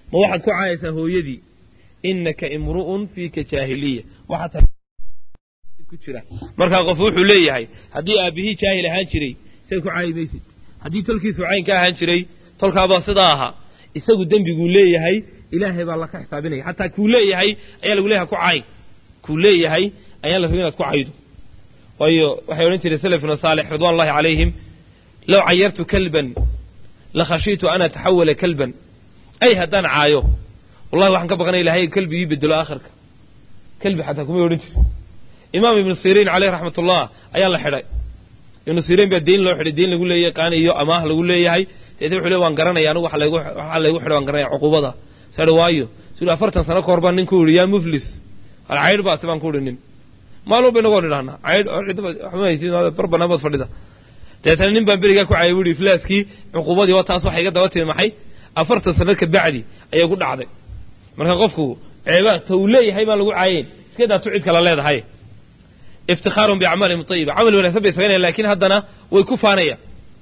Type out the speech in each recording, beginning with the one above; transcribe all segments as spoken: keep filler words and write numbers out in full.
ما واحد كو عايسة هو يدي إنك امرؤ فيك جاهلية واحد كتيرة مركا قفوح ليه هاي هدي أبيه جاهل هانشري سيكو عاي بيسي هدي تلكي سعين كهانشري تلقى باصداها يسوي الدم بيقول ليه هاي إلهي بالله كحسابيني حتى كوليه هاي أيال يقوليها كو عاي كوليه هاي أيال فينا كو عايدو وأيو وحيونتي لسلفنا صالح رضوان الله عليهم لو عيرت كلبا لخشيت أنا تحول كلبا أي هدان عايو والله وحن كبغني إلهي كلبي يبدل آخرك كلبي حتى كم يورنتي إمام ابن سيرين عليه رحمة الله أيال الحراء ابن سيرين بالدين لو حد الدين يقول لي كان يو أماه يقول لي هاي تتبع له وانقرنا يعني وحلا يقول وحلا يقول حدا وانقرنا عقوبة سألوا وايو سألوا أفرت سنة قربان نكول يا مفلس العير بقى تبان كولنين ما لو بينقول لنا عيد حما يصير هذا ربنا بس فريدة تتنين بنبرجع كو عيوري فلاسكي عقوبة وتاسو حاجة دواتي محي أفرت سنة كبعدي أي يقول عادي مرة قفكو عيبات تولي هاي ما لقوا عين كده تعيد كلا لا هاي افتخار بأعمالهم طيبة عمل ولا سبب سبعين لكن هدنا ويكفانية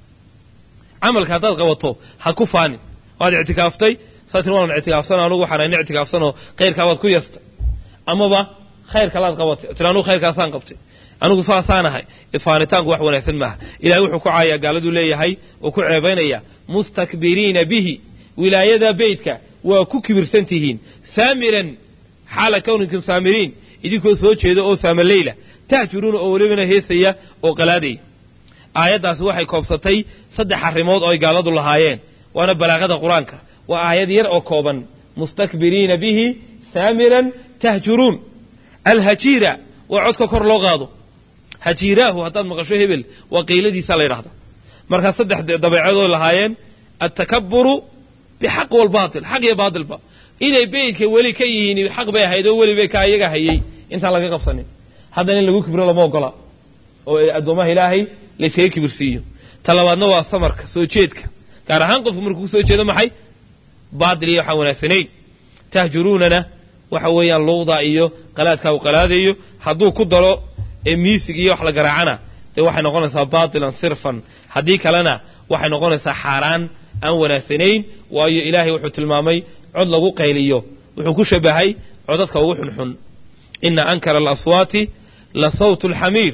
عمل كهذا القوته هكفاني هذا اعتكافتي ساتنون اعتكاف سنة لقوا حنا نعتكاف سنة غير كوات كويست أما با خير كلام قوت تلانو خير كاسان قبتي أنا قصة ثانية هاي إفانتان قوح ولا ثمها إلى وحى كعاية قالوا لي هاي وكعبينيا مستكبرين به ولاية بيتك وككبر سنتهين سامرا حال كونكم سامرين إذا سوتش هذا أو سام الليلة تهجرون أولي من هيسية أو قلادي آيات أسوحي كوبستي صد حرمات أو قالوا الله هايين وأنا بلاغة القرآن وآيات يرأوا كوبا مستكبرين به سامرا تهجرون الهجيرة وعدك كور لغاضو هجيراه هتاد مقشوه هبل وقيل دي سالي رهضة مركز صدح دبيعادو لهايين التكبر بحق والباطل حق يا باطل با إلي بيك ولي كيهيني حق بي هيدو ولي بيك ايقا هيي انت لقى قبصانين هذا اللي لقو كبير لما وقلا الدوماه إلهي ليس هيك برسيه تلوادنا واسمرك سوچيتك كارهان قف مركو سوچيدا محي باطل يحاونا سنين تهجروننا وحويا اللوضة إيو قلادك وقلاديو حدو كدرو ميسيق إيو حلا قرعنا دي وحي نقولنا باطلا صرفا حديك لنا وحي نقولنا حاران أولا سنين وأي إلهي وحوت المامي عد لغو قيليو وحكو شبهي عددك وحنحن إن أنكر الأصوات لصوت الحمير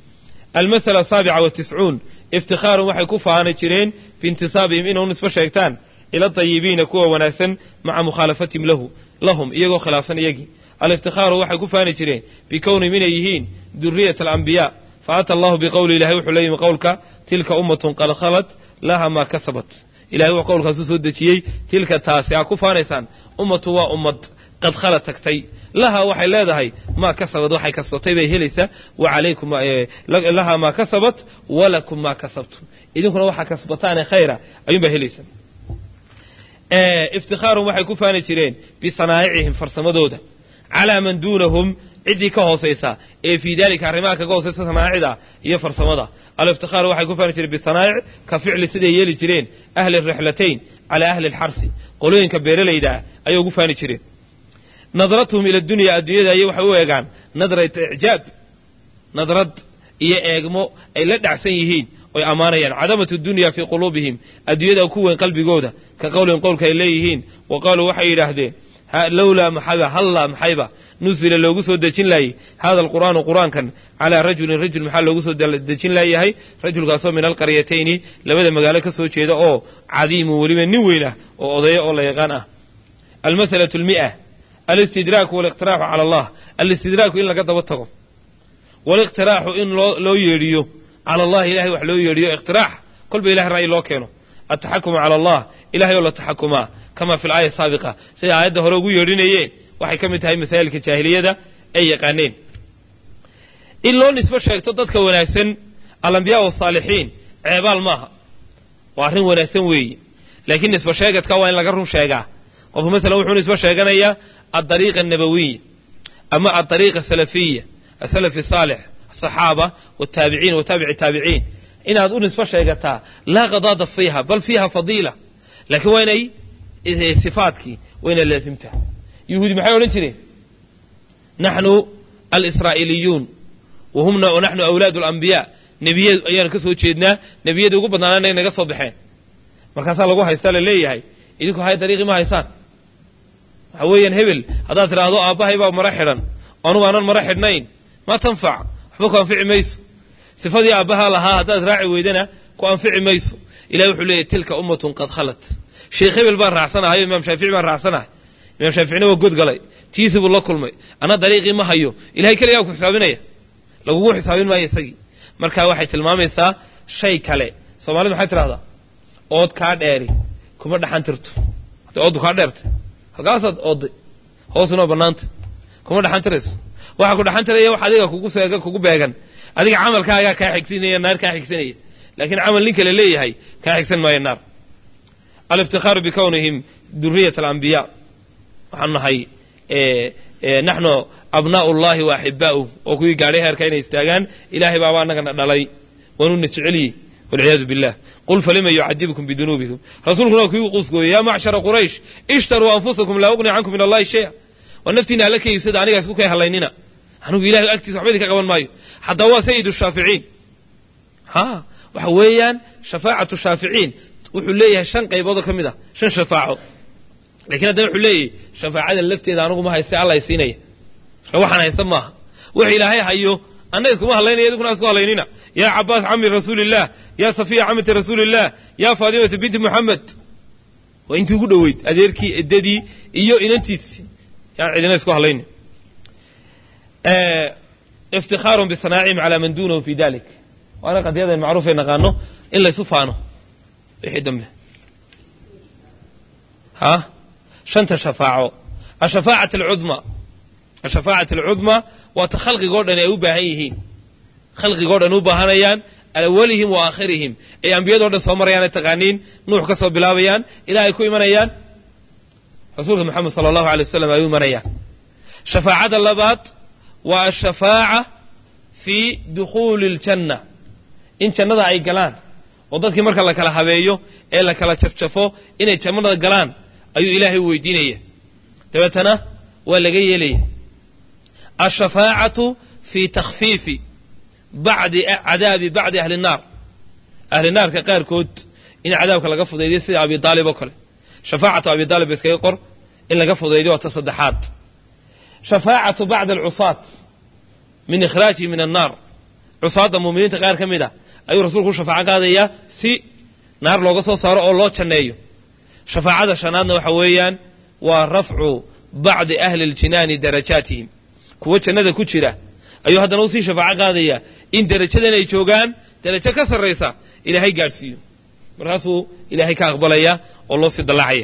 المثل السابع والتسعون افتخار وحي كفانا جرين في انتصابهم إنه نسبة شيطان إلى الطيبين كوا وناسا مع مخالفتهم له لهم إيجو خلافا يجي الافتخار وحي كفانا جرين بكون من يهين ذرية الأنبياء فأتى الله بقول إلهي وحليم قولك تلك أمة قد خلت لها ما كسبت إلهي وقولك سسودتي تلك تاسعة كفانيسان أمة وأمة قد خلت تكتي لها وحي لادهي ما كسبت وحي كسبتي بي هلسة وعليكم لها ما كسبت ولكم ما كسبتم إذن كنا وحي كسبتان خيرا أيوم بهلسة افتخار وحي كفاني جرين بصنائعهم فرسمدودا على من دونهم عدي كهوسيسا في ذلك الرماك كهوسيسا صناعدا هي فرسمدا الافتخار وحي كفاني جرين بالصنائع كفعل سيدي يلي جرين أهل الرحلتين على أهل الحرس قولين كبير ليدا أيو كفاني جرين نظرتهم إلى الدنيا الدنيا أيو حووا يقعن نظرة إعجاب نظرة إيه إيقمو أي لدع سيهين وأمانيا عدمة الدنيا في قلوبهم الدنيا كوين قلب جودة كقول قول كإليهين وقالوا وحي رهدين لولا محبة هلا محبة نزل لو قصد دجين لاي هذا القرآن قرآن كان على رجل رجل محل لو قصد دجين لاي هاي رجل قاسم من القريتين لبدا مقالك سوتش هذا أو عظيم ولمن نوينه أو أضياء الله يغنى المسألة المئة الاستدراك والاقتراح على الله الاستدراك إن لقد واتقوا والاقتراح إن لو يريو على الله إلهي وحلو يريو اقتراح كل بإله رأي الله كانوا التحكم على الله إلهي ولا التحكما كما في الآية السابقة سيدا عيادة هروقو يرينيين waxay ka mid tahay masaailka jaahiliyada ay yaqaaneen in loo nisbo sheegto dadka wanaagsan al-anbiyaa wa saalihiin ceebal maaha waa arrin wanaagsan weeye laakiin nisbo sheegadka waa in laga run sheegaa qof mesela wuxuu nisbo sheeganayaa ad-dariiqa an-nabawiyya ama ad-dariiqa salafiyya as-salafi salih as-sahaba wat-tabi'in wa tabi'i tabi'in in aad u nisbo sheegataa la qadada fiha bal fiha fadila laakiin waa inay sifaadki waa inay laazimtaa يهود محيو نجري نحن الإسرائيليون وهم ونحن أولاد الأنبياء نبي أيان كسو تشيدنا نبي يدو بدنا نغا سو بخين markaas lagu haystaa leeyahay idinku hay dariiqi ma haysan حويا هبل هذا ترى هذا أباه يبغى مرحلا أنا أنا مرحلنين ما تنفع حبك أنفع ميسو صفاتي أباها لها هذا راعي ويدنا كأنفع ميسو إلى يحلي تلك أمة قد خلت شيخ هبل بار رعسنا هاي إمام شافعي بار رعسنا إمام شافعي هو جود قلي تيسب الله كل ماي أنا طريقي ما هيو إلهي كل يوم حسابنا لو هو حسابين ما يسقي مركا واحد المام يسا شيء كله سوالي ما حتى هذا أود كارد إيري كم مرة حنترت أود كارد إيرت هقاصد أود هو سنو بنانت كم مرة حنترس واحد كده حنتر إيه واحد يجا كوكو سيجا كوكو بيجان هذيك عمل كاجا كحكسينية النار كحكسينية لكن عمل لينك اللي هي كحكسين ما النار الافتخار بكونهم ذرية الأنبياء وحنا هاي إيه إيه نحن أبناء الله وأحباؤه وكوي قارئها أركين يستاجان إلهي بابا نجنا نلاقي وننتشعلي والعياذ بالله قل فلما يعذبكم بذنوبكم رسولنا كوي قصقوا يا معشر قريش اشتروا أنفسكم لا أغني عنكم من الله شيئا ونفتنا لك يسد عليك أسكوك يا هلايننا هنو إله أكتي صحبتك قبل مايو حتى هو سيد الشافعين ها وحويا شفاعة الشافعين وحليه شن قيبوضة كمدة شن شفاعه لكن هذا وحليه شفاعة اللفتي إذا أنكم هايسي الله يسيني وحنا يسماها وحي إلهي هايو أنا يسكمها هلايني يدكم أسكوها هلايننا يا عباس عمي رسول الله يا صفية عمة رسول الله يا فاطمة بنت محمد وانت قدوا ويد أديركي الددي إيو إننتيس يعني عندنا يسكوها هلايني اه افتخار بصناعهم على من دونه في ذلك وأنا قد هذا المعروف إن قانه إلا يصفانه يحيد دمه ها شنت شفاعه الشفاعة العظمى الشفاعة العظمى وتخلق قردن أوباهيهين خلق قردن أوباهانيان أولهم وآخرهم أي أنبياء قردن صومريان التغانين نوح كسو بلاويان إلى يكوي منيان رسول محمد صلى الله عليه وسلم أيوي منيان شفاعة اللبات والشفاعة في دخول الجنة إن جنة أي قلان وضدك مركا لك لحبيو إيه لك لشفشفو إن جنة قلان أي إلهي ويدينيه تبتنا ولا جاي لي الشفاعة في تخفيف بعد عذاب بعد أهل النار أهل النار كقير كود إن عذابك لقفض يدي سي أبي طالب وكل شفاعة أبي طالب بس كيقر إن لقفض يدي وتصدحات شفاعة بعد العصاة من إخراجه من النار عصاة المؤمنين تغير كميدا أي رسول شفاعة قادية سي نار لو قصوا صاروا الله تشنيو شفاعة شنان وحويا ورفع بعض أهل الجنان درجاتهم كوة شنادة كتشرة أيها هذا نوصي شفاعة قادية إن درجتنا يشوغان درجة كسر ريسا إلى هاي قارسيو مرهاسو إلى هاي كأقبلية والله سيد الله عيه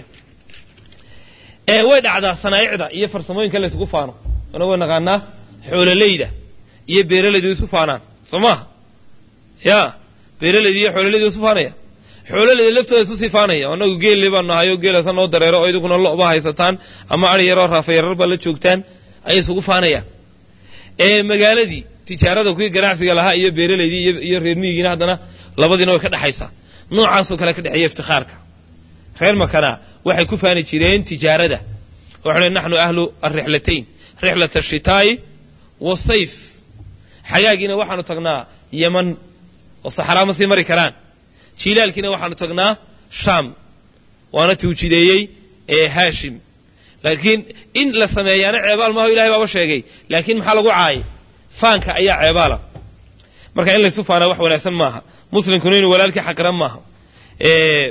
ee way dhacdaa sanaayicda iyo farsamooyinka la isugu faano ana way naqaanaa xoololeyda iyo beeraleyda isu faanaan Soomaa ya beeraleyda iyo xoololeyda isu faanaya xoololeyda laftooda isu sifaanaya anagu geel liban ahayo geelasan oo dareero oo iduguna loo bahaysataan ama ari yar oo raafayar bal la joogtaan ay isugu faanaya ee magaaladii tijaarada ku ganacsiga lahaa iyo beeraleyda iyo reer miyiga hadana labadina way ka dhaxaysaa noocaas oo kale ka dhaxay iftikhaarka reer makana waxay ku faani jireen tijaarada waxay nahnu ahlu ar-rihlatayn rihlat ash-shitaa'i was-sayf xagaagina waxaanu tagnaa yaman oo saxara ma sii mari karaan jilaalkina waxaanu tagnaa sham waana tuujideeyay ee haashim laakiin in la sameeyana ceebaal ma ilaahay baba sheegay laakiin maxaa lagu caay faanka ayaa ceebaala marka in la isu faana wax wanaagsan maaha muslimkuna inuu walaalkii xaqran maaha ee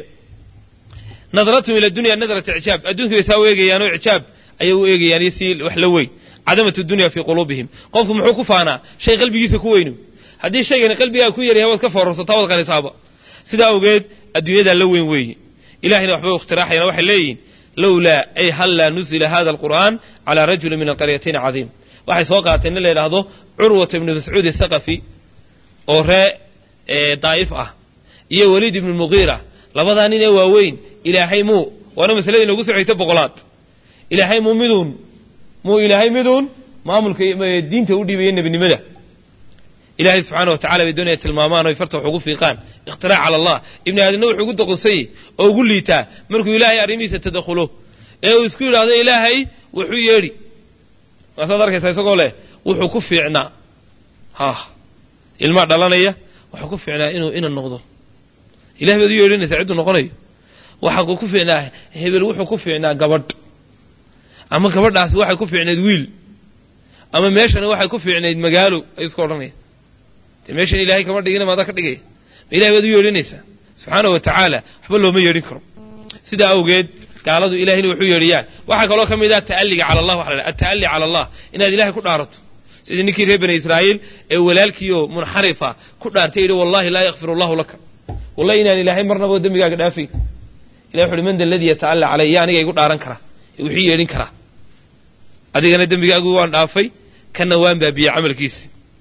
نظرتهم إلى الدنيا نظرة إعجاب الدنيا يساوي إيجيان وإعجاب أيوة إيجيان يسيل وحلوي عدمة الدنيا في قلوبهم قفهم حكوا فانا شيء قلبي يسكوينه هذا الشيء أنا قلبي أكوي يريه وكفر وصطاوة قال إصابة سيدا وجد الدنيا ده لوين ويه إلهنا وحبه اختراح ينوح اللين لولا أي هلا نزل هذا القرآن على رجل من القريتين عظيم واحد سوقات إن اللي هذا عروة بن مسعود الثقفي أوراء ضعيفة يه وليد بن المغيرة لبضانين واوين إلهي مو وأنا مثلا لو قصر عيتب بقولات إلهي مو مدون مو إلهي مدون ما ملك الدين تودي بيننا بالنمدة إلهي سبحانه وتعالى بدنيا المامان ويفرط حقوق في قان اختراع على الله ابن هذا النوع حقوق قصي أو قل لي تا مركو إلهي أريمي ستدخله إيه ويسكول هذا إلهي وحيري ما صدرك سيسقوله وحقوق في عنا ها المعنى لنا وحقوق في عنا إنه إن النقض إلهي بدي يقولين سعيد النقضي وحقوق في عنا هبل وحقوق في عنا قبض ama gabadhaas waxay ku fiicneed wiil ama meeshana waxay ku fiicneed magaalo ay isku oranayaan meeshan ilaahay kama dhigina maada ka dhigay ilaahay wadu yeelinaysa subhanahu wa ta'ala waxba looma yeelin karo sida awgeed gaaladu ilaahayna wuxuu yeeliyaan waxa kaloo kamid ah ta'alliga ala Allah waxa la ta'alli ala Allah inaad ilaahay ku dhaarato sida ninkii reer bani Israa'iil ee walaalkiyo munxarifa ku dhaartay ila wallahi la yaghfiru Allahu laka wallahi inaan ilaahay marnaba dambigaaga dhaafay ilaahay wuxuu man dalladii ta'alla alayya aniga igu dhaaran kara wuxuu yeelin kara adigana dambigaagu waan dhaafay kana waan baabiye amalkiisa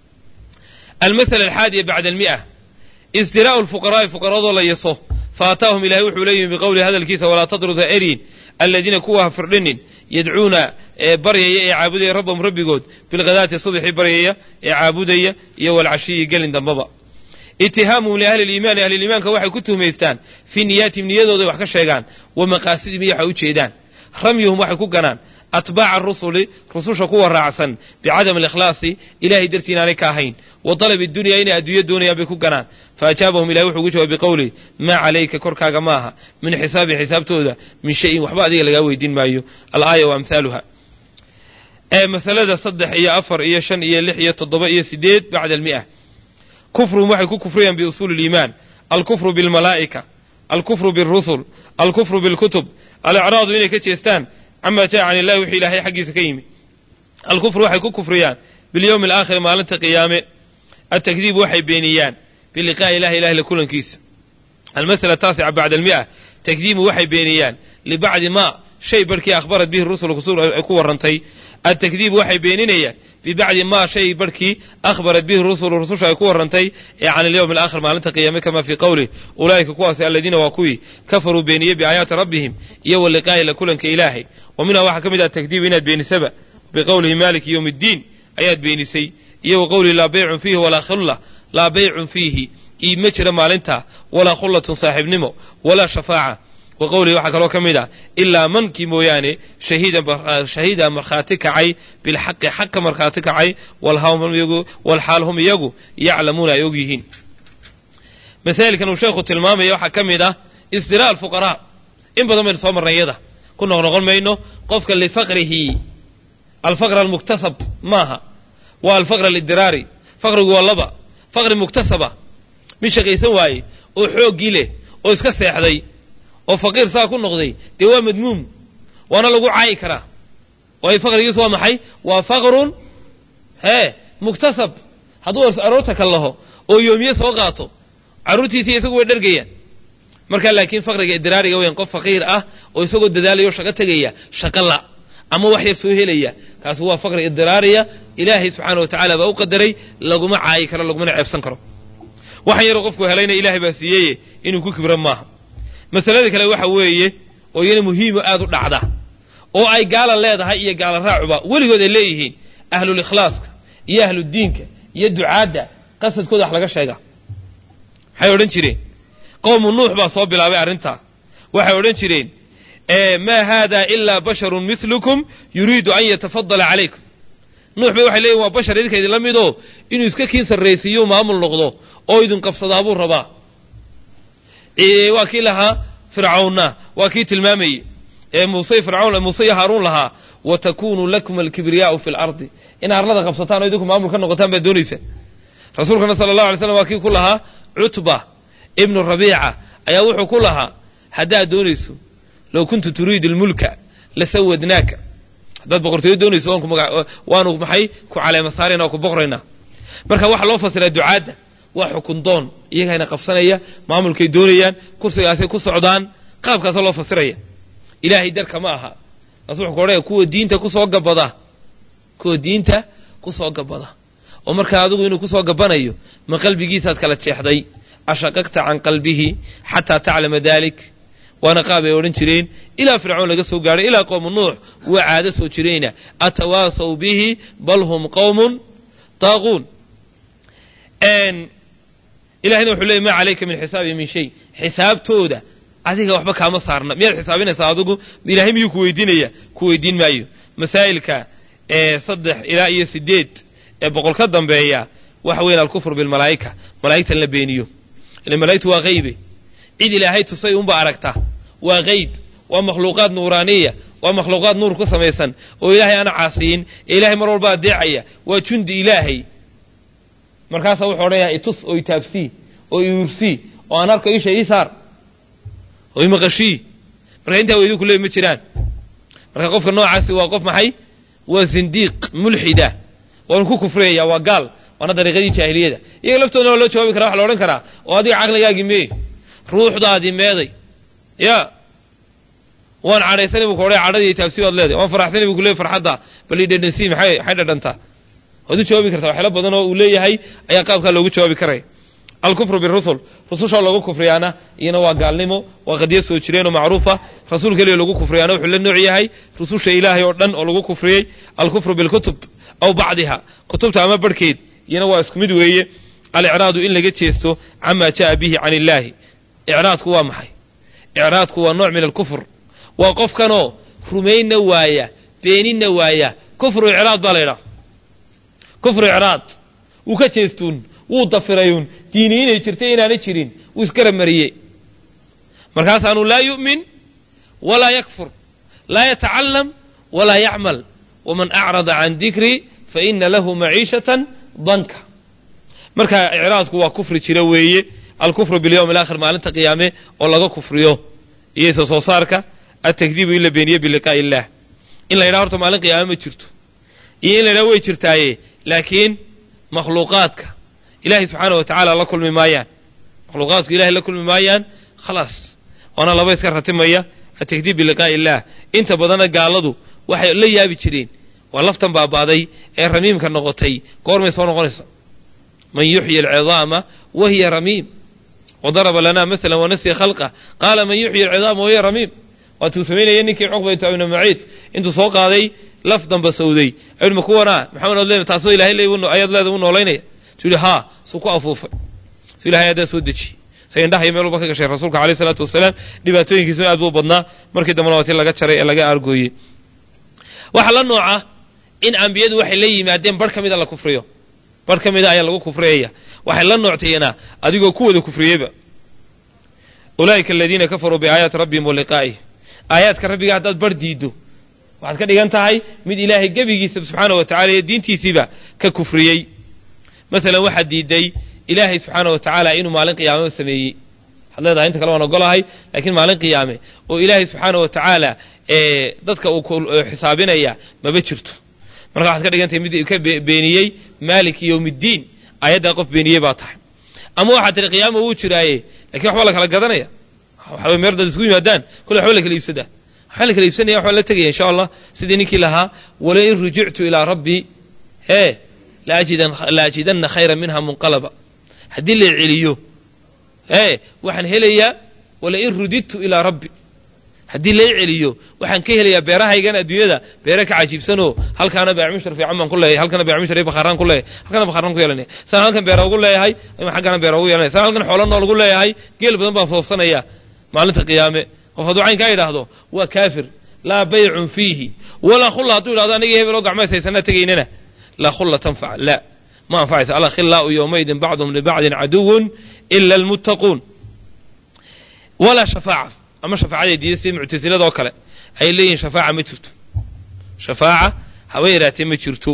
المثل الحادي بعد المئة استراء الفقراء فقراء الله يصو فاتاهم إلهي وحوليهم بقول هذا الكيس ولا تضروا ذائرين الذين كوها فرلن يدعون بريا يعبدوا ربهم ربي قد بالغداة الصبح بريا يعبدوا والعشي قلن دنبابا اتهامهم لأهل الإيمان أهل الإيمان كواحد كتهم يستان في نيات من يدو ذي وحكا الشيغان ومقاصدهم يحاو تشيدان رميهم وحكو قنان أتباع الرسل رسول شكوه الرعسن بعدم الإخلاص إلهي درتين عليك هين وطلب الدنيا إن أدوية الدنيا بكو قنان فأجابهم إلهي وحوجه بقوله ما عليك كركا جماها من حساب حساب تودا من شيء وحبا دي لقاوي الدين مايو الآية وأمثالها أي مثلا صدح إيا أفر إيا شن إيا لحية الضباء إيا سديد بعد المئة كفر محيكو كفريا بأصول الإيمان الكفر بالملائكة الكفر بالرسل الكفر بالكتب الإعراض إنك تيستان عما جاء عن الله وحي إلهي حقي سكيمي الكفر وحي كفريان باليوم الآخر ما لنت قيامه التكذيب وحي بينيان باللقاء إله إله لكل كيس المسألة التاسعة بعد المئة تكذيب وحي بينيان لبعد ما شيء بركي أخبرت به الرسل وكسور أكوى الرنتي التكذيب وحي بينيان ببعد ما شيء بركي أخبرت به الرسل والرسول أكوى الرنتي عن اليوم الآخر ما لنت قيامه كما في قوله أولئك كواسي الذين واكوي كفروا بينيه بآيات ربهم يو اللقاء لكل كإلهي ومنها واحد كمد التكذيب إناد بين سبع بقوله مالك يوم الدين آيات بين سي يو قوله لا بيع فيه ولا خلة لا بيع فيه إي مجرى مالنتا ولا خلة صاحب نمو ولا شفاعة وقوله واحد لو كمد إلا من كيموياني شهيدا شهيدا مرخاتك عي بالحق حق مرخاتك عي والهام يجو والحال هم يجو يعلمون يجيهين مثال كانوا شيخ التلمام يوحى كمد استراء الفقراء إن بدهم من صوم الرياضة كنا نقول ما إنه قفك لفقره الفقر المكتسب ماها والفقر الادراري فقر واللبا فقر مكتسبة مش قيسن واي او خوغ له او اسك سيخدي او فقير سا ku noqday de waa madmuum wana lagu caay kara way faqrigiisu waa maxay waa faqrun he muktasab haduu aroorta kalaho oo yoomiye soo qaato aroortiisa isagu way dhargayaan marka laakiin faqriga idraariga weyn qof faqiir ah oo isagu dadaalayo shaqo tagaya shaqo la ama wax yar soo helaya kaas waa faqri idraariya ilaahi subhanahu wa ta'ala baa u qadaray laguma caay karo laguma ceebsan karo waxa yar qofku helayna ilaahi baa siiyay inuu ku kibran maaha masalada kale waxa weeye oo yana muhiim aad u dhacda oo ay gaala leedahay iyo gaala raacuba waligood ay leeyihiin ahlul ikhlaaska iyo ahlul diinka iyo ducaada qasadkooda wax laga sheega waxay oran jireen qowm nuux baa soo bilaabay arinta waxay oran jireen ee ma hada illa basharun mithlukum yuriidu an yatafaddala alaykum nuux bay waxay leeyihiin waa bashar idinkeedii la mido inuu iska kiin sarreeysiyo maamul noqdo oo idin qabsada buu rabaa ee wakiilaha fir'auna wakii tilmaamay ee muusay fir'auna muusay haarun laha wa takunu lakum al-kibriya'u fil ardi in arlada qabsataan oo idinku maamul ka noqotaan baa doonaysa rasuulkana sallallahu alayhi wasallam wakii ku laha utba ibn rabi'a ayaa wuxuu ku laha hadaa doonayso law kuntu turiidu al-mulka la sawadnaka dad boqortooyo doonayso waan ku magac waanu maxay ku caleema saarina ku boqorayna marka waxa loo fasiraa ducaada waa xukun doon iyagana qabsanaya maamulkay doonayaan kursigaas ay ku socdaan qaabkaas loo fasiraya ilaahay darka ma aha rasuulku qoray kuwa diinta ku soo gabada kuwa diinta ku soo gabada oo marka adigu inuu ku soo gabanayo ma qalbigiisa aad kala jeexday ashaqaqta an qalbihi hatta ta'lama dalik wana qaabay oran jireen ila fir'aun laga soo gaaray ila qowm nuux wa aada soo jireena atawasaw bihi bal hum qawmun taagun en ilaahina wuxuu leeyahay ma alayka min hisaabi min shay hisaabtooda adiga waxba kaama saarna miyaad xisaabinaysaa adigu ilaahay miyuu ku weydiinaya ku weydiin maayo masaa'ilka ee saddex ilaa iyo sideed ee boqol ka dambeeya waxa weyn al-kufr bil malaa'ika malaa'ikta la beeniyo ilaa malaa'iktu waa qayb cid ilaahay tusay umba aragta waa qayb ومخلوقات نورانية ومخلوقات نور كسميسا وإلهي أنا عاصين إلهي مرور بعد داعية وجند إلهي مركاسة وحوريها إتص ويتابسي ويرسي وأنا أركو إيش إيثار ويمغشي مركا أنت ويدو كله يمتشران مركا قف النوع عاسي وقف محي وزنديق ملحدة ونكو كفرية وقال وانا طريقدي جاهلية iyaga laftooda loo jawaabi karaa wax la oran karaa oo adiga aqligaaga mee ruuxdaadi meeday ya waan careysanahay buu koray cadadii taabsiid leedahay waan faraxsanahay buu leeyahay farxada bal idhansi maxay xidha dhanta wadu jawaabi kartaa wax la badan oo uu leeyahay ayaa qaabka loogu jawaabi karay al-kufru bir-rusul rususha lagu kufriyana iyana waa gaalnimo waa qadiyo soo jireen oo macruufa rasuulka ilaahay lagu kufriyana wuxuu la nooc yahay rususha ilaahay oo dhan oo lagu kufriyay al-kufru bil-kutub aw ba'daha kutubta ama barkeed iyana waa isku mid weeye al-i'raadu in laga jeesto amma jaa bihi 'an illaahi i'raadku waa maxay i'raadku waa nooc min al-kufr waa qofkanoo rumayna waaya beenina waaya kufru i'raad baa leeyahay kufru i'raad uu ka jeestoon uu dafirayun diiniin ay jirtay inaanay jirin uu iskara mariyay markaas aanu la yu'min wala yakfur la yata'allam wala ya'mal ومن أعرض عن ذكري فإن له معيشة ضنكا marka i'raadku waa kufri jira weeye al-kufru bil yawm al-akhir maalinta qiyaame oo laga kufriyo iyo soo saarka at-takdiib ila beeniye bil liqaa illah in la yiraahdo maalin qiyaame ma jirto iyo in la way jirtaaye laakiin makhluuqaadka ilaahi subhanahu wa ta'ala la kulmi maayaan makhluuqaadku ilaahi la kulmi maayaan خلاص wana laba iska ratimaya at-takdiib bil liqaa illah inta badana gaaladu waxay la yaabi jireen waa laftan baabaaday ee ramiimka noqotay goormay soo noqonaysa من يحيي العظام وهي رميم وضرب لنا مثلا ونسي خلقه قال من يحيي العظام وهي رميم وتسمين ينكي عقبة ابن معيط انتو سوق هذي لفظا بسودي علم كونا محمد الله تعصي إلهي اللي يقولوا أيضا لا يقولوا علينا تقولي ها سوكوا أفوفا تقولي هاي هذا سودتشي سيندح يميلوا بك شيخ رسولك عليه الصلاة والسلام لباتوين كيسوا أدبوا بدنا مركد منواتي لغا شرعي لغا أرقوي وحلا النوعة إن أنبياد وحي لي مادين بركة ميدا لكفريو barka mid ayaa lagu kufreeyaa waxay la noocteena adigoo ku wada kufriyayba ulaika alladina kafaru bi ayati rabbihim wa liqa'ihi ayaadka rabbiga hadaad bar diido waxaad ka dhigan tahay mid ilaahay gabigiisa subhanahu wa ta'ala iyo diintiisiiba ka kufriyay mesela waxa diiday ilaahay subhanahu wa ta'ala inuu maalin qiyaamo sameeyay hadleedahay inta kale waan ogolahay laakiin maalin qiyaame oo ilaahay subhanahu wa ta'ala ee dadka uu xisaabinaya ma ba jirto marka waxaad ka dhigantay mid ka beeniyay maaliki yawmiddin ayada qof beeniyay baa tahay ama waxa tir qiyaamo uu jiraaye laakiin wax wala kala gadanaya waxa meerda isku yimaadaan kullu wax wala kala iibsada waxa la kala iibsanaya wax wala tagay insha Allah sidii ninkii lahaa wala in rujictu ila rabbi he la ajidan la ajidanna khayran minha munqalaba hadii la celiyo he waxaan helayaa wala in ruditu ila rabbi hadii la celiyo waxaan ka helayaa beerahaygan adduunyada beera ka caajibsano halkaana baac mushtar fiican man kulay halkaana baac mushtar bakharan kulay halkaana bakharan ku yeelanay san halkan beera ugu leeyahay ama xaqana beera ugu yeelanay san halkan xoolo nool ugu leeyahay geel badan baan foofsanaya maalinta qiyaame qof haduu cayn ka yiraahdo waa kaafir la bay'un fihi wala khulla haduu yiraahdo aniga hebel oo gacmaysaysana tageynana la khulla tanfa la ma anfa'at ala khilla yawmaydin ba'dhum li ba'din aduwwun illa almuttaqun wala shafa'a ama shafaacada diidasay mu'tasilada oo kale ay leeyihiin shafaaca ma jirto shafaaca haweeraatay ma jirto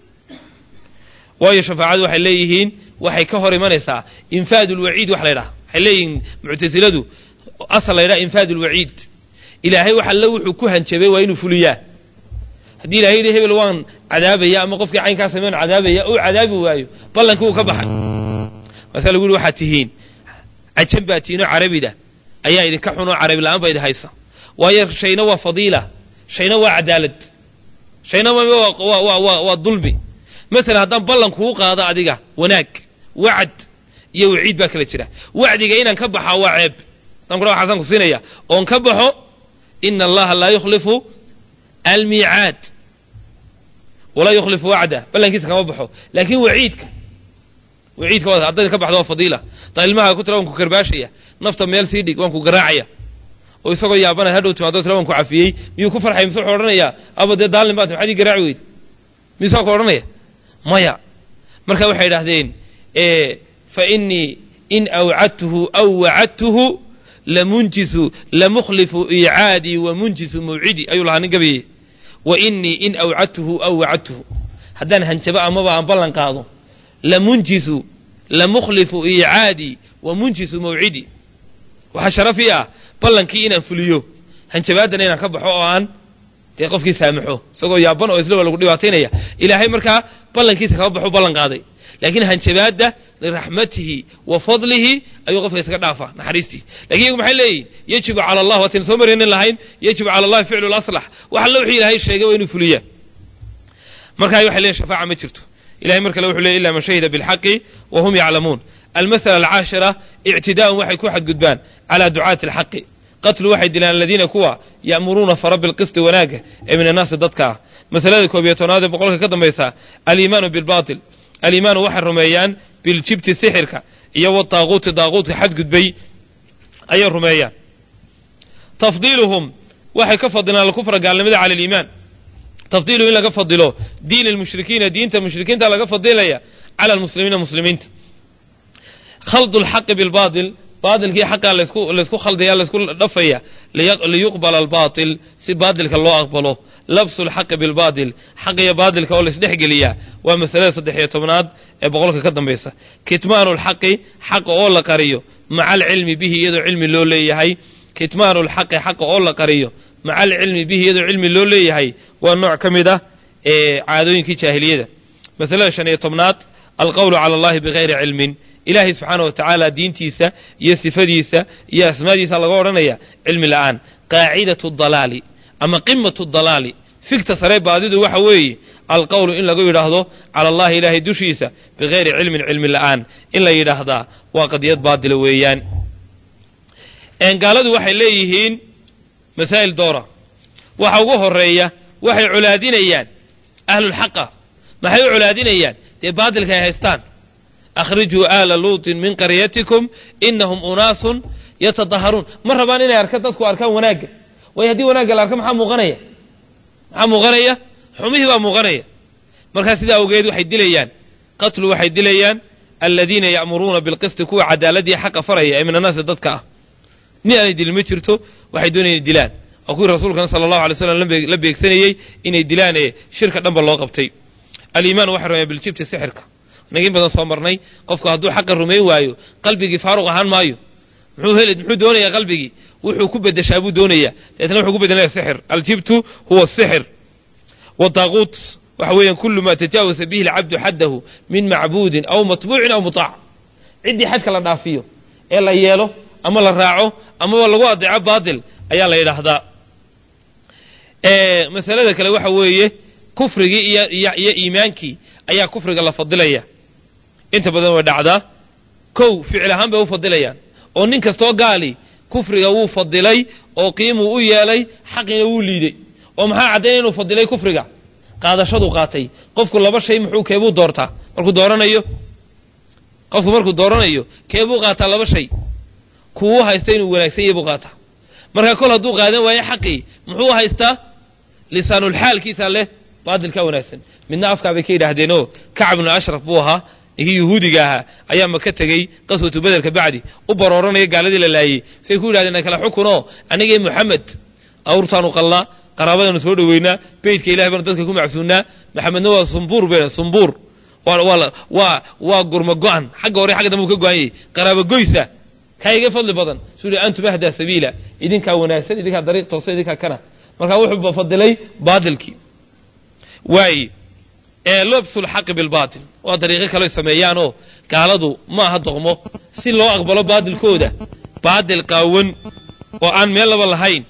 waayo shafaacadu waxay leeyihiin waxay ka hor imanaysaa infaadul waciid wax la yiraahdo waxay leeyihiin mu'tasiladu asal la yiraahdo infaadul waciid ilaahay waxa la wuxuu ku hanjabay waa inuu fuliyaa hadii ilaahay hebel waan cadaabaya ama qofkii caynka sameeyay cadaabaya oo cadaabi waayo ballanka uu ka baxay wasal ugu waxa tihiin ajabaatiino carabida ayaa idinka xuno carabi la'aan bay haysa waayo shayna waa fadiila shayna waa cadaalad shayna waa waa waa waa dulmi mesela hadan ballanku uu qaado adiga wanaag wacd iyo waciid baa kala jira wacdiga inaan ka baxaa waa ceeb tan kula waxaan ku siinaya oon ka baxo inna allaha la yukhlifu al-mi'ad wala yukhlifu wa'da ballankiisa kama baxo laakiin waciidka waciidka waa hadan ka baxdo fadiila taalmaha ku tirawan ku karbaashaya nafta meel sii dhig waan ku garaacaya oo isagoo yaabana hadhow timaado tirawan ku cafiyay miyuu ku farxay mise wuxuu oranayaa abada daalin baad maxay garaaci weyd mise ku oranaya maya marka waxay yiraahdeen ee fa inni in aw'adtuhu aw wa'adtuhu لمنجس لمخلف إيعادي ومنجس موعدي أي الله نقبي وإني إن أوعدته أو وعدته هدان هنشباء مبا أنبالان قاضو لمنجس لمخلف إيعادي ومنجس موعدي وحشر فيها بلان كي إنا فليو هنشباء دانينا كبحو آن تيقف كي سامحو سوكو يابان أو إسلوه لقو ديواتينيا إلهي مركا بلان كي سكبحو بلان قاضي لكن هنشباء دا لرحمته وفضله أي غفر يسكدافا نحريستي لكن يقول محلي يجب على الله وتنسمر إن اللهين يجب على الله فعل الأصلح وحلو حيل هاي الشيء وينو فليا مركا يوحي شفاعة ما جرته إلهي مركا لو حلي إلا من شهد بالحق وهم يعلمون. المسألة العاشرة اعتداء واحد كوحد قدبان على دعاة الحق قتل واحد لأن الذين كوا يأمرون فرب القسط وناقه من الناس ضدك مسألة كوبيتون هذا بقولك كذا ميسا الإيمان بالباطل الإيمان واحد رميان بالجبت سحرك يو الطاغوت طاغوت حد قدبي أي الرميان تفضيلهم واحد كفضنا الكفر قال لماذا على الإيمان تفضيله إلا كفضله دين المشركين دين المشركين تلا كفضيله على المسلمين مسلمين خلط الحق بالباطل باطل كي حق اللي اسكو اللي اسكو خلط يا اللي اسكو دفيا ليقبل الباطل سي باطل كالله أقبله لبس الحق بالباطل حق يا باطل كأول يسدح قليا ومسألة صدحية تمناد بقولك كدم بيسا كتمان الحق حق أول قريه مع العلم به يدو علم اللولي هاي كتمان الحق حق أول قريه مع العلم به يدو علم اللولي هاي والنوع كمده إيه عادوين كي جاهلية مسألة شنية تمناد القول على الله بغير علم إلهي سبحانه وتعالى دين تيسا يصف ديسا يا اسماء ديسا لغورنا علم الآن قاعدة الضلال أما قمة الضلال فيك تصريب بعدده وحوي القول إن لقوا يرهضه على الله إلهي دوشيسا بغير علم علم الآن إلا يرهضه وقد يضبط دلويان إن قالوا وحي ليهين مسائل دورة وحوقوه الرئية وحي علادين أيان أهل الحق ما هي علادين أيان تبادل كيهستان أخرجوا آل لوط من قريتكم إنهم أناس يتطهرون مرة بانينا أركضتكم أركان وناقة ويهدي وناقة الأركان محا مغنية محا مغنية حميه بقى مغنية مركز سيدا وقيد وحي دليان قتلوا وحي دليان الذين يأمرون بالقسط كوا عدالة حق فرعي أي من الناس ضدك نيان دي المترتو وحي دوني الدلان أقول رسولك صلى الله عليه وسلم لبي يكسنيي إن الدلان شركة نمبر الله قبتي الإيمان وحي بالجبت السحرك نجيب بدن صامرني قفك هدو حق الرمي وايو قلبي فاروق عن مايو محو هلد محو دونيا قلبي وحو كبد شابو دونيا تأتنا وحو كبد السحر الجبت هو السحر والطاغوت وحويا كل ما تجاوز به العبد حده من معبود أو مطبوع أو مطاع عندي حد كلا نافيه إلا يالو أما لا راعه أما ولا واضع باطل أيا لا يلحظا إيه مسألة ذلك لو حويه كفر يا يا إيمانك أيا كفر الله فضليه inta badan way dhacdaa kow ficil ahaan bay u fadilayaan oo nin kasto gaali kufriga uu fadilay oo qiimo u yeelay xaqina uu liiday oo maxaa cadeeyay inuu fadilay kufriga qaadashadu qaatay qofku laba shay muxuu keebu doortaa markuu dooranayo qofku markuu dooranayo keebu qaata laba shay kuwa haystay inuu wanaagsan yahay buu qaata marka kol haduu qaadan waayo xaqi muxuu haystaa lisaanul xaalkiisa leh baadilka wanaagsan midna afka bay ka yiraahdeen oo Ka'b ibn Ashraf buu ahaa إيه يهوديها أيام ما كتجي قصة بدر كبعدي وبررنا يقال ذي للاي سيكون هذا نكلا حكونه أنا جاي محمد أورطان وقلا قرابة نسود وينا بيت كإله بنتك يكون معسونا محمد نوا صنبور بين صنبور ولا وا وا قرمجان حاجة وري حاجة دموك جاي قرابة جويسة كاي فضل بدن سوري أنت بهذا سبيله إذن كوناس إذن كطريق توصيل إذن كنا مركا وحب بفضلي بادلك واي لبس الحق بالباطل وطريقه كلو سميانو قالدو ما هدقمو سي لو اقبلو بادل كودا بادل قاون وان ميل لبا لهين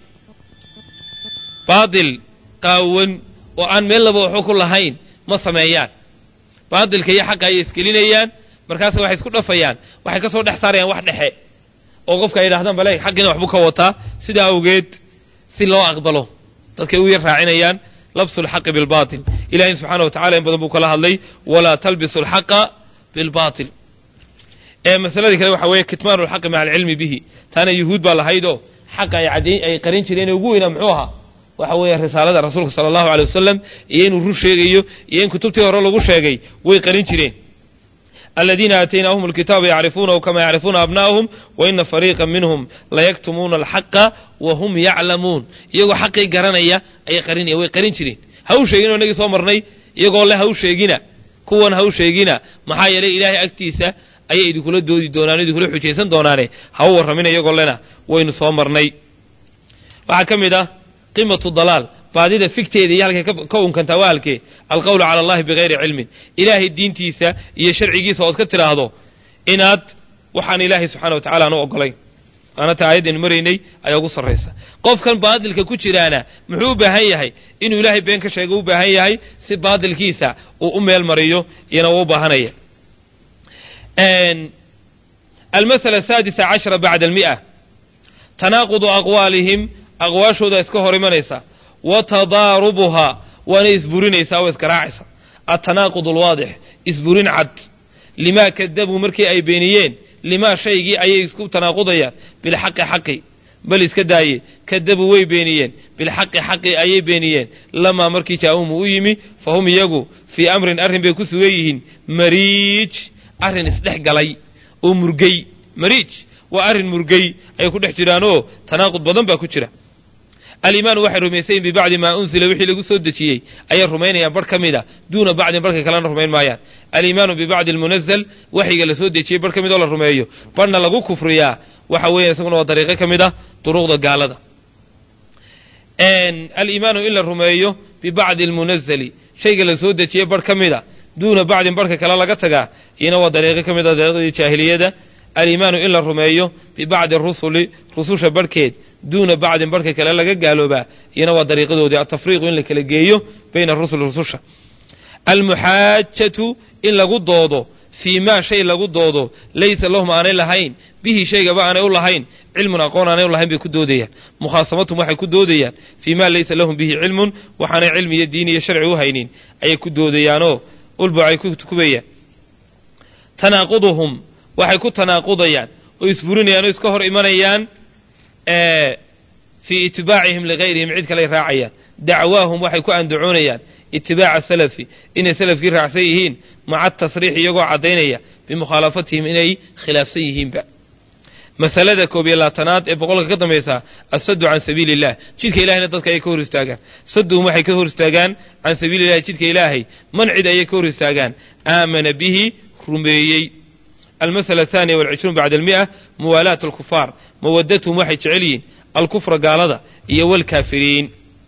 بادل قاون وان ميل لبا وحو كلهين ما سميان بادل كي حق اي اسكلينيان markaas waxay isku dhafayaan waxay ka soo dhaxsaarayaan wax dhaxe oo qofka ay yiraahdaan balay xaqina waxbu ka wata sida awgeed si loo aqbalo dadka u yar raacinayaan لبس الحق بالباطل إلهي سبحانه وتعالى ينبضبوك الله اللي ولا تلبس الحق بالباطل ايه مثلا ذلك وحوية كتمان الحق مع العلم به تانا يهود بالله هيدو حق يعدين اي قرين شرين يقوين امعوها وحوية رسالة رسولك صلى الله عليه وسلم ايين وروش شيغيو ايين كتبتي ورا لغو شيغي وي قرين شرين aladiina aataynaahum alkitaaba yacrifuunahu kama yacrifuuna abna'ahum wa ina fariiqan minhum layaktumuuna alxaqa wa hum yaclamuun iyagoo xaqii garanaya ayay qarinaya way qarin jireen ha u sheegin oo inagii soo marnay iyagoo le ha u sheegina kuwan ha u sheegina maxaa yeelay ilaahay agtiisa ayay idinkula doodi doonaan idinkula xujaysan doonaane ha u warramina iyagoo lena waynu soo marnay waxaa ka mid ah qimatu dalaal baadida fikteeda iyo halkay ka unkantaa waa halkee alqawlu cala allahi bigayri cilmin ilaahay diintiisa iyo sharcigiisa ood ka tidhaahdo inaad waxaan ilaahay subxana wa tacala aan u ogolayn aanata aayadaynu maraynay ayaa ugu sarraysa qofkan baadilka ku jiraana muxuu u baahan yahay inuu ilaahay been ka sheego u baahan yahay si baadilkiisa uu u meel mariyo iyana waa u baahanaya almasala asaadisa cashara bacda almi'a tanaaqudu aqwaalihim aqwaashooda iska hor imanaysa wa tadaarubuhaa waana isburinaysaa oo isgaraacaysa atanaaqud alwaadix isburin cad limaa kadabuu markii ay beeniyeen limaa shaygii ayay isku tanaaqudayaan bilxaqi xaqi bal iska daaye kadabuu way beeniyeen bilxaqi xaqi ayay beeniyeen lamaa markii jaa'uumu u yimi fahum iyagu fii amrin arrin bay ku sugan yihiin mariij arrin isdhex galay oo murgay mariij waa arrin murgay ay ku dhex jiraanoo tanaaqud badan baa ku jira aliimaanu waxay rumaysayin bibacdi maa unsila wixii lagu soo dejiyey ayay rumaynayaan barh ka mida duuna bacdin barhka kalena rumayn maayaan aliimaanu bibacdi almunazal waxyiga la soo dejiyey barh ka midoo la rumeeyo barhna lagu kufriyaa waxa weeya isaguna waa dariiqo ka mid ah duruuqda gaalada aliimaanu in la rumeeyo bibacdi almunazali shayga la soo dejiyey barh ka mida duuna bacdin barhka kale laga tagaa iyana waa dariiqo ka mid ah dariiqadii jaahiliyada aliimaanu in la rumeeyo bibacdi arusuli rususha barhkeed duuna bacdin barhka kale laga gaaloobaa iyana waa dariiqadoodii altafriiqu in la kala geeyo bayna arusul rususha almuxaajatu in lagu doodo fii maa shay lagu doodo laysa lahum aanay lahayn bihi shaygaba aanay u lahayn cilmun aqoon aanay u lahayn bay ku doodayaan mukhaasamatum waxay ku doodayaan fii maa laysa lahum bihi cilmun waxaanay cilmi iyo diin iyo sharci u haynin ayay ku doodayaanoo ulbacay ku tukubayaan tanaaquduhum waxay ku tanaaqudayaan oo isburinayaan oo iska hor imanayaan fii itibaacihim ligayrihim cid kaley raacayaan dacwaahum waxay ku andacoonayaan itibaaca salafi inay salafkii raacsan yihiin maca atasriix iyagoo caddaynaya bimukhalafatihim inay khilaafsan yihiinba masalada koob iyo labaatanaad ee boqolka ka dambaysa assaddu can sabiili illah jidka ilahayna dadka ayay ka hor istaagaan sadduhum waxay ka hor istaagaan can sabiili illahi jidka ilaahay man cid ayay ka hor istaagaan aamana bihi rumeeyey almasala athaniya walcishruun bacda almi'a muwaalaat alkufaar mawadatuhum waxay jecel yihiin alkufra gaalada iyo walkaafiriin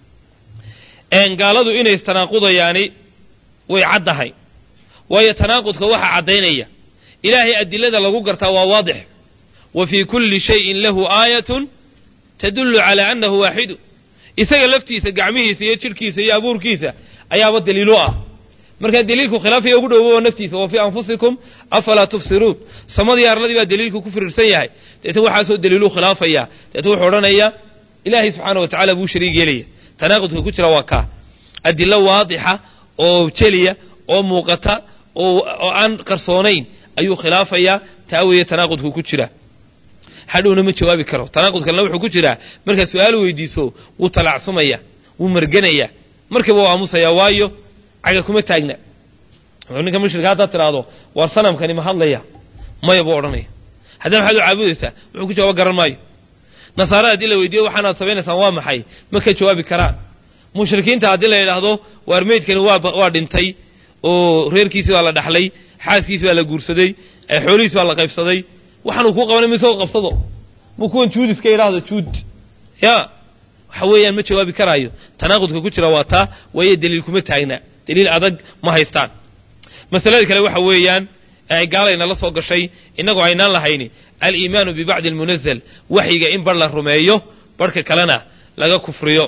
gaaladu inay istanaaqudayaani way caddahay waayo tanaaqudka waxaa caddaynaya ilaahay adilada lagu gartaa waa waadix wa fii kulli shayin lahu aayatun tadullu calaa annahu waaxidu isaga laftiisa gacmihiisa iyo jidhkiisa iyo abuurkiisa ayaaba daliilu ah markaa daliilku khilaafaya ugu dhowbo naftiisa wa fii anfusikum afalaa tubsiruun samadii arladii baa daliilku ku firirsan yahay deetan waxaasoo daliiluu khilaafaya deetan wuxuu odhanayaa ilaahay subxaana wa tacala buu shariig yeelaya tanaaqudka ku jira waa kaa adilo waadixa oo jeliya oo muuqata oo aan qarsoonayn ayuu khilaafayaa taa weeye tanaaqudku ku jira hadhowna ma jawaabi karo tanaaqudkalna wuxuu ku jiraa markaa su-aal weydiiso wuu talacsumaya wuu marganaya markiiba u aamusaya waayo caga kuma taagna ninka mushrika haddaad tidhaahdo war sanamkani ma hadlaya maya buu odhanaya haddana maxaad u caabudaysaa wuxuu ku jawaab garan maayo nasaarada haddii la weydiiyo waxaanaad samaynaysaan waa maxay ma ka jawaabi karaan mushrikiinta haddii la yidhaahdo waar meydkani waa dhintay oo reerkiisi baa la dhaxlay xaaskiisi baa la guursaday xoolihiisi baa la qaybsaday waxaanuu kuu qabanay mise qabsado muu kuwan juud iska yidhaahdo juud ya waxa weeyaan ma jawaabi karaayo tanaaqudka ku jira waa taa waayo daliil kuma taagna daliil adag ma haystaan masalada kale waxa weeyaan ay gaalayna la soo gashay innagoo aynaan lahayni aliimaanu bibacdi almunazal waxyiga in bar la rumeeyo barhka kalena laga kufriyo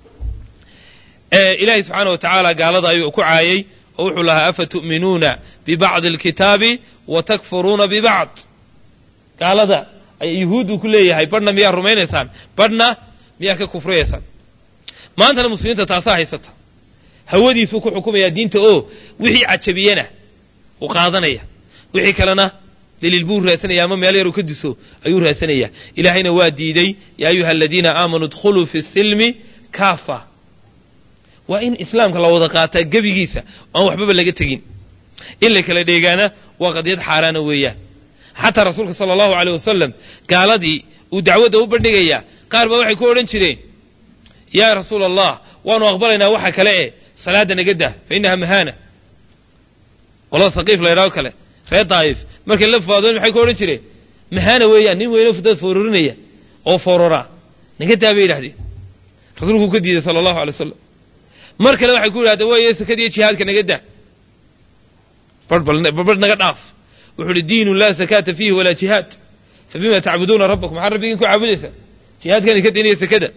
ilaahay subxaana wa tacaala gaalada ayuu ku caayay oo wuxuu lahaa afa tu'minuuna bibacdi alkitaabi wa takfuruuna bibacd gaalada ay yuhuuddu ku leeyahay barhna miyaa rumaynaysaan barhna miyaa ka kufriyaysaan maantana muslimiinta taasaa haysata hawadiisuu ku xukumayaa diinta oo wixii cajabiyena u qaadanaya wixii kalena daliil buu raadsanaya ama meel yaruu ka diso ayuu raadsanaya ilaahayna waa diiday yaa ayuha aladiina aamanuu idkhuluu fi silmi kaafa waa in islaamka la wada qaataa gebigiisa aan waxbaba laga tegin إلا كلا ديغانا وقد يدحى رانا وياه حتى رسولك صلى الله عليه وسلم قال دي ودعوة وبرنقيا قال بوحي كورن شرين يا رسول الله وانو أخبرنا وحا كلاء صلاة نقده فإنها مهانة والله سقيف لا يراو كلا ريد ضعيف مركا اللف فاضون وحي كورن شرين مهانة وياه نين وينو فتاد فورورنيا أو فورورا نقده بيه لحدي رسولك كدي صلى الله عليه وسلم مركا لو حي كورن هذا ويا سكدي شهاد كنقده بربل بربل نقد عاف وحول الدين لا زكاة فيه ولا جهاد فبما تعبدون ربكم محربين كو عابدسا جهاد كان كدينيه سكده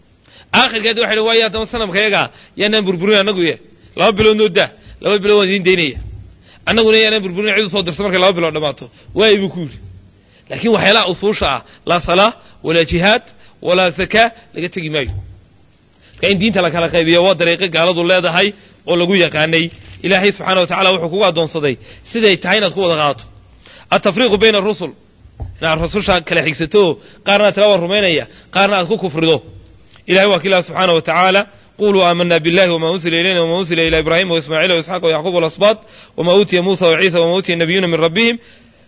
آخر كده واحد روايات مثلا مخيغا يانا بربرون انغو يه لaba bilood nooda laba bilood idin deynaya anaguna yaana burburin ciidu soo dirsan marka laba bilood dhamaato way ibu kuuri laakiin waxyaalaha usuusha la salaa wala jihad wala zakaa laga tagi maayo ka in diinta la kala qaybiyo waa dariiqo gaaladu leedahay oo lagu yaqaanay ilaahay subhanahu wa ta'ala wuxuu kugu adoonsaday siday tahay inaad ku wada qaato at-tafriiqu bayna ar-rusul ina ar-rususha kala xigsato qaarna talawa rumeynaya qaarna aad ku kufrido ilaahay waa kila subhanahu wa ta'ala قولوا آمنا بالله وما أنزل إلينا وما أنزل إلى إبراهيم وإسماعيل وإسحاق ويعقوب والأسباط وما أوتي موسى وعيسى وما أوتي النبيون من ربهم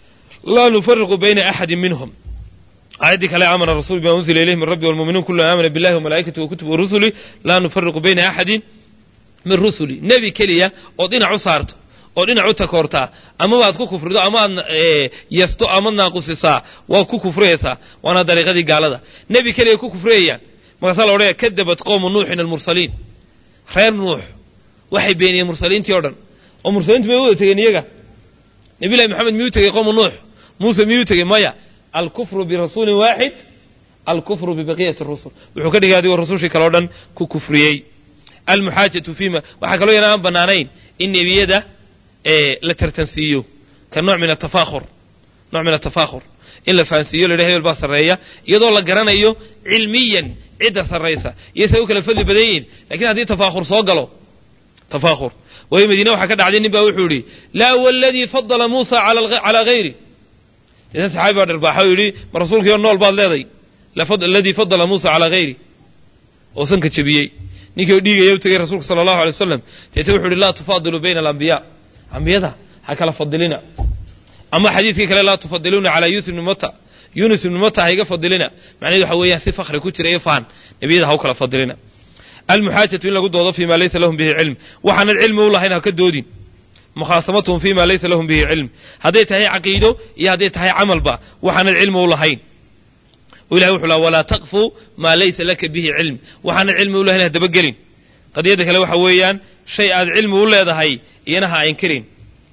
لا نفرق بين أحد منهم عادك لا آمن الرسول بما أنزل إليه من ربه والمؤمنون كلهم آمن بالله وملائكته وكتبه ورسله لا نفرق بين أحد من رسله نبي كليا أودينا عصارته أودينا عتكورتا أما بعد كفر ده أما يستو أما ناقصسا وكفريسا وأنا دري دي قال هذا نبي كليا كفريا مثلا أوريه كذبت قوم نوح المرسلين خير نوح وحي بين المرسلين تيردن ومرسلين ميوت تجنيجا نبي الله محمد ميوت تجي قوم نوح موسى ميوت تجي مايا الكفر برسول واحد الكفر ببقية الرسل وحكي هذه الرسول شيء كلودن ككفريي المحاجة فيما وحكلوا ينام بنانين إن بيده إيه لترتنسيو كنوع من التفاخر نوع من التفاخر إلا فانسيو لرهيب البصرية يضل قرانيو علميا عدة سريسة يسوي كلا فل بدين لكن هذه تفاخر صاقله تفاخر وهي مدينة وحكد عدين نبا وحوري لا والذي فضل موسى على الغ... على غيره إذا صحابة الرباح يقولي رسولك يقول البعض الذي لفضل الذي فضل موسى على غيره وسنك تشبيهي نيكي وديك يوتي رسولك صلى الله عليه وسلم تتوحوا لا تفاضلوا بين الأنبياء أنبياء هكذا فضلنا أما حديثك كلا لا تفضلون على يوسف بن متى يونس بن متى هيك فضلنا معناه حويه سي فخر كتير يفان نبيده هو كلا فضلنا المحاجة إلا قد وضف فيما ليس لهم به علم وحن العلم والله هنا كدودين مخاصمتهم فيما ليس لهم به علم هديت هي عقيده يا هديت هي عمل با وحن العلم والله هين ولا وحلا ولا تقف ما ليس لك به علم وحن العلم والله هنا دبقلين قد يدك لو حويان شيء العلم والله هذا هي ينها ينكرين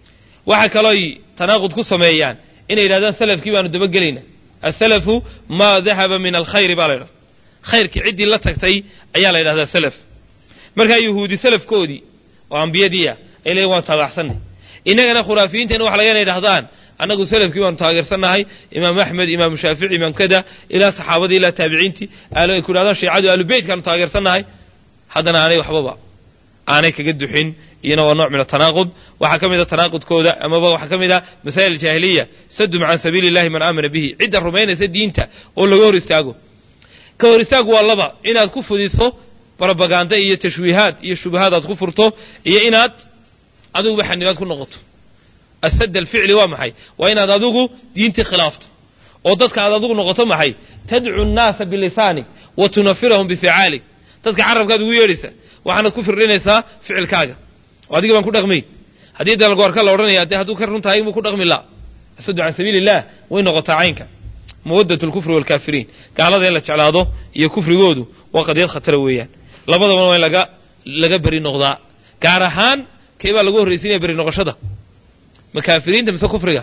وحكلاي تناقض كسميان إن إلى ذا سلف كيف أنو دبقلين السلف ما ذهب من الخير بالله خير كعدي لا تكتي أيال إلى هذا السلف مركا يهودي سلف كودي وأنبياء ديا إليه وان تضحسن إننا خرافيين تنوح لينا إلى هذان أنا أقول سلف كيف أنو تاقرسنا هاي إمام أحمد إمام شافعي إمام كذا إلى صحابة إلى تابعينتي قالوا يكون هذا شيء عادي قالوا بيت كانوا تاقرسنا هاي هذا عليه وحبابا أنا كجد حين ينوى نوع من التناقض وحكم إذا تناقض كودا أما بقى وحكم إذا مسائل الجاهلية سدوا عن سبيل الله من آمن به عدة الرومين سد أنت ولا جور استاجوا كور استاجوا والله بقى إن أتكفوا دي صو بربعانده هي تشويهات هي شبهات أتكفرته هي إنات أدوق بحنيات كل نقط السد الفعل ومحي وإن أدوقه دينتي خلافته وضدك على أدوق نقطة محي تدعو الناس بلسانك وتنفرهم بفعالك تذكر عرب قاد ويرثه waxaana ku firinaysaa ficilkaaga adiga baan ku dhaqmay hadii dal goorka la oranaya hadii ka runtahay inuu ku dhaqmi la asadu an sabilillah way noqotaa caynka muwaddatul kufri wal kaafiriin gaalada in la jeclaado iyo kufrigoodu waa qadiyad khatar weeyaan labadaba waa laga laga bari noqdaa gaar ahaan keeba lagu horeysiinay bari noqoshada ma kaafiriinta mise kufriga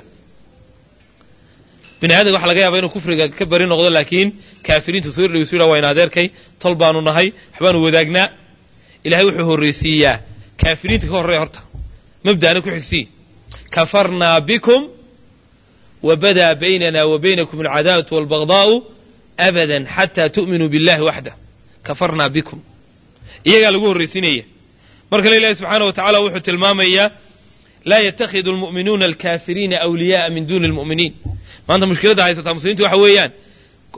binaadam waxa laga yaabaa inuu kufriga ka bari noqdo laakiin kaafiriintu soo dhaweysiina waa in adeerkay talbaanu nahay waxbaanu wadaagnaa إلهي وحيه الرئيسية كافرين تكون هرتا مبدأنا كحكسي كفرنا بكم وبدأ بيننا وبينكم العداوة والبغضاء أبدا حتى تؤمنوا بالله وحده كفرنا بكم إيه قالوا الرئيسية بركة الله سبحانه وتعالى وحيه المامية لا يتخذ المؤمنون الكافرين أولياء من دون المؤمنين ما أنت مشكلة عايزة مسلمين وحويان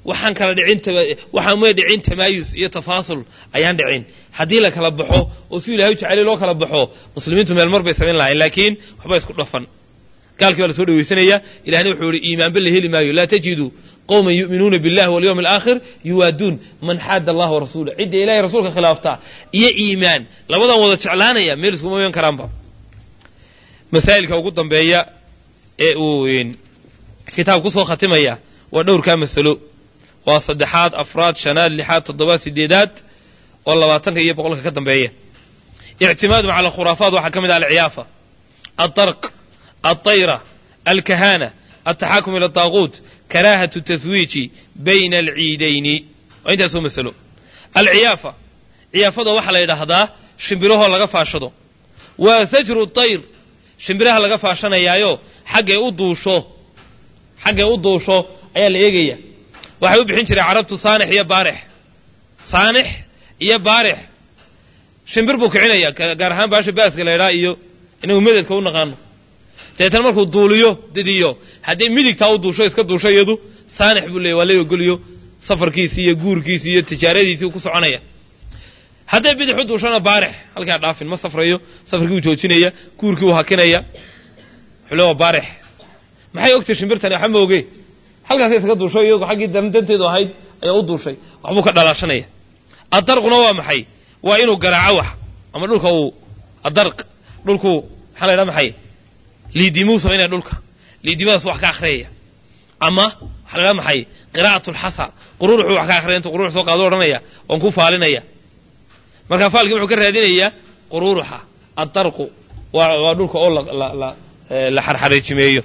waxaan kala dhicin waxaan ma dhicin tamaayus iyo tafaasul ayaan dhicin hadii la kala baxo oo si ilaahay jacayl loo kala baxo muslimiintu meel mar bay sameyn lahayn laakiin waxba isku dhafan gaalkii wala soo dhaweysanaya ilaahna wuxuu yiri iimaan bil heli maayo la tajidu qawman yu'minuna billahi wal yawmil aakhir yuwadun man hadda Allah wa rasulahu idda ilaahay rasuulka khilaafta iyo iimaan labadan wada jeclaanaya meel isku mooyan karaanba masaa'ilka ugu dambeeya ee uu kitaab ku soo khatimaya waa dhowr ka mas'alo waa saddexaad afraad shanaad lixaad toddobaad sideedaad oo labaatanka iyo boqolka ka dambeeya i'timaadu ala khuraafaad waxa kamid ah al-iyaafa at-tarq at-tayra al-kahana at-tahakum ila at-taghut karahatu at-tazwij bayna al-eidayn wa inta soo mas'alo al-iyaafa iyaafada waxa la yiraahdaa shimbiraha laga faashado waa sajru at-tayr shimbiraha laga faashanayaayo xagee u duusho xagee u duusho ayaa la eegaya waxay u bixin jiray carabtu saanix iyo baarix saanix iyo baarix shimbir buu kicinaya gaar ahaan baasha baaska leeyahay iyo inuu midadka u naqaano teetan markuu duuliyo didiyo hadii midigta u duusho iska duusho iyadu saanix buu leeyahay waa la ogoliyo safarkiisa iyo guurkiisa iyo tijaaradiisa ku soconaya hadii bidix u duushana baarix halka dhaafin ma safrayo safarkii uu joojinaya guurkii uu hakinaya xulo baarix maxay ogtay shimbirtan waxa ma ogey halkaas iska duusho iyo xaqii dandanteedu ahayd ayaa u duushay waxbuu ka dhalaashanaya adarquna waa maxay waa inuu garaaco wax ama dhulka uu adarq dhulku waxa la yiraahdaa maxay liidimu sameeyay dhulka liidimaas wax ka akhriya ama waxa la yiraahdaa maxay qiraa'atul hasa quruuruhu wax ka akhriya inta quruuruhu soo qaado oranaya oo ku faalinaya marka faalki wuxuu ka raadinaya quruuruha adarqu waa dhulka oo la la la xarxarijimeeyo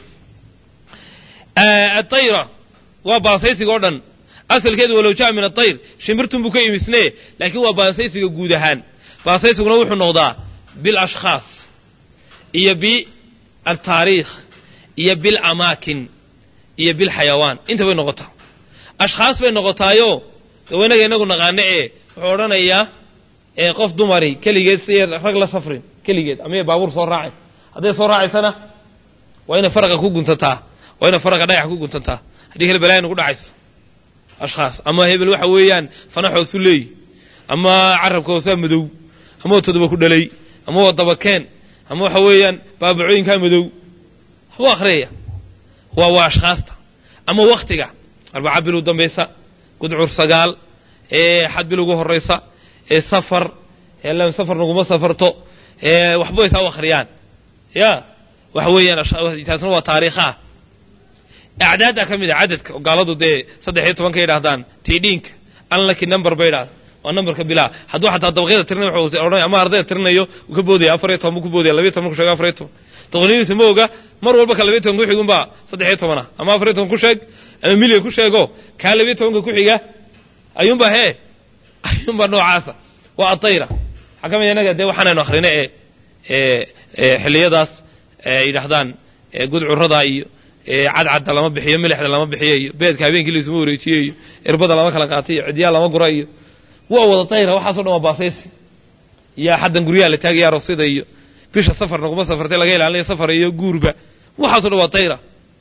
الطيرة وباسيسي قردن أصل كده ولو جاء من الطير شمرتم بكي مسنيه لكن وباسيسي قودهان باسيسي قنوح النوضاء بالأشخاص إيا بالتاريخ إيا بالأماكن إيا بالحيوان انت بين نغطة أشخاص بين نغطة يو وينك ينقل نغاني ايه وعورنا إياه ايه قف دمري كلي جيد سير رجل صفرين كلي جيد أمي بابور صور راعي هذا صور راعي سنة وين فرق كو قنتتا وين فرق دايح ku guntantaa hadii kale balaan ugu dhacayso ashxaas ama hebel waxa weeyaan fanaxo sulay ama carabka oo madow ama todoba ku dhalay ama wadaba keen ama waxa weeyaan baabacooyinka madow waa akhriya waa waa ashxaasta ama waqtiga arbaca bil u dambaysa gudcur sagaal ee xad bil ugu horeysa ee safar ee la safar nuguma safarto ee waxba ay soo akhriyaan ya waxa weeyaan ashxaas waa taariikha أعداد كمية عدد قالوا ده صدق طبعا كي يراهدان تيدينك أنا لك النمبر بيرا والنمبر كبلا حد واحد هذا بغير ترني وحوس أو أما أرضي ترني يو وكبودي أفريتهم وكبودي لبيتهم وكشجع أفريتهم تغني سموجا مر والبك لبيتهم كوي يقوم با صدق طبعا أما أفريتهم كشج أما ميلي كشجوا كان لبيتهم كوي يجا أيوم با هي أيوم با نوع عاصة وأطيرة حكم ينجا ده وحنا نخرنا إيه إيه حلية داس يراهدان جود عرضاي عاد عاد لما بحيه ملح لما بحيه بيدك habeenkii la ismu wareejiyay irbada lama kala qaatay cidiya lama gurayo waa wada tayra waxa soo dhaw baasaysi ya hadan guriya la taagay rasiida iyo bisha safar naguma safartay laga ilaalinayo safar iyo guurba waxa soo dhaw tayra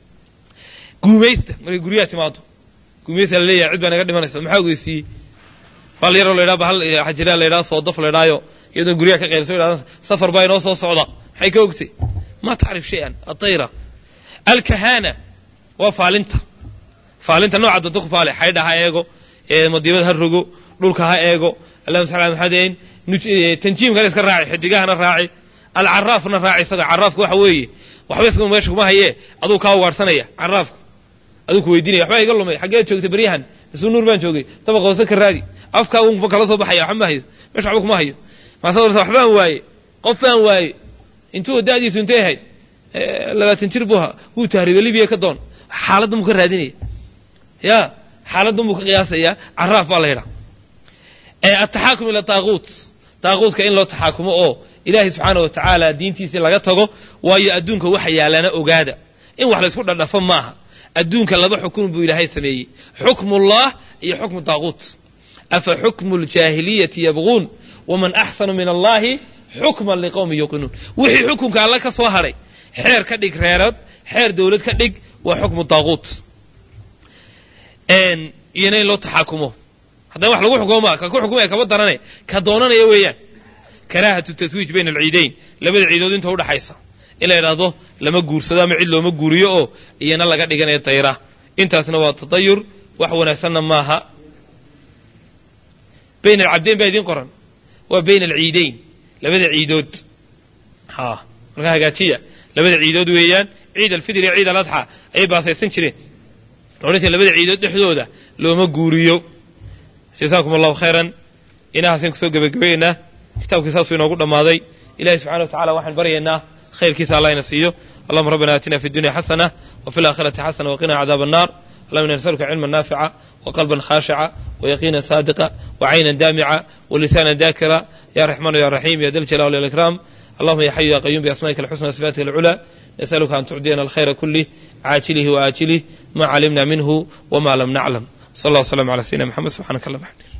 guumeysta markay guriya timaado guumeysta la leeyahay cid baa naga dhimanaysa maxaa ogeysi bal yar leeyahay bahal xajira leeyahay soo daf leeyahay iyadoo guriya ka qeylso safar baa inoo soo socda maxay ka ogtay ma taarif shay'an atayra الكهانة وفالنتا فالنتا نوع الدق فالي حيدها ايغو مديبه هرغو دولكها ايغو اللهم صل على محمد تنجيم قال اسكا راعي خديغانا راعي العرافنا راعي سدا عرافك waxa weeye waxba isku meesha kuma haye aduu ka waarsanaya caraafku aduu ku weydiinaya waxba iga lumay xagee joogtay bariyahan isu nuur baan joogay tabaq hoose ka raadi afka uu kala soo baxaya waxba hayo meesha waxba kuma hayo ma soo waxba waaye qofan waaye intuu daadiisu intee hay labaatan jir buha uu tahriibay Libiya ka doon xaaladdu mu ka raadinay ya xaaladdu mu ka qiyaasaya caraaf baa la yiraahdaa ee at-tahakum ila taaguut taaguutka in loo taxakumo oo Ilaahay subhanahu wa ta'ala diintiisa laga tago waayo adduunka waxa yaalana ogaada in wax la isku dhadhafo maaha adduunka laba xukun buu Ilaahay sameeyay xukmullah iyo xukmu taaguut afa xukmul jaahiliyati yabghun waman ahsanu min Allah hukman liqawmin yuqinun wixii xukunka alla ka soo haray xeer ka dhig reerad xeer dawlad ka dhig waa xukmu taaguut een iyana in loo taxaakumo haddana wax lagu xukumo ka ku xukumaya kaba daranay ka doonanaya weeyaan karaahatu taswiij bayna alciidayn labada ciidood inta u dhaxaysa ila yiraahdo lama guursado ama cid looma guuriyo oo iyana laga dhiganayo tayra intaasna waa tadayur wax wanaagsanna maaha bayna alcabdayn baydin qoran waa bayna alciidayn labada ciidood ha marka hagaajiya labada ciidood weeyaan ciid alfidr iyo ciid aladha ay baasaysan jireen orantii labada ciidood dhexdooda looma guuriyo jazaakum allahu khayran inaasan soo gabagabeeyna kitaabkiisa soo inoogu dhamaaday ilaahay subhanahu wa ta'ala waxaan baryaynaa khayrkiisa Allah ina siiyo allahumma rabbana atina fid dunya hasana wa fil akhirati hasana wa qina adhaban nar allahumma nas'aluka ilman nafi'a wa qalban khashi'a wa yaqinan sadiqa wa 'aynan dami'a wa lisanan dhakira ya rahman ya rahim ya dal jalali wal ikram اللهم يا حي يا قيوم بأسمائك الحسنى وصفاتك العلى نسألك أن تعطينا الخير كله عاجله وآجله ما علمنا منه وما لم نعلم صلى الله وسلم على سيدنا محمد سبحانك اللهم وبحمدك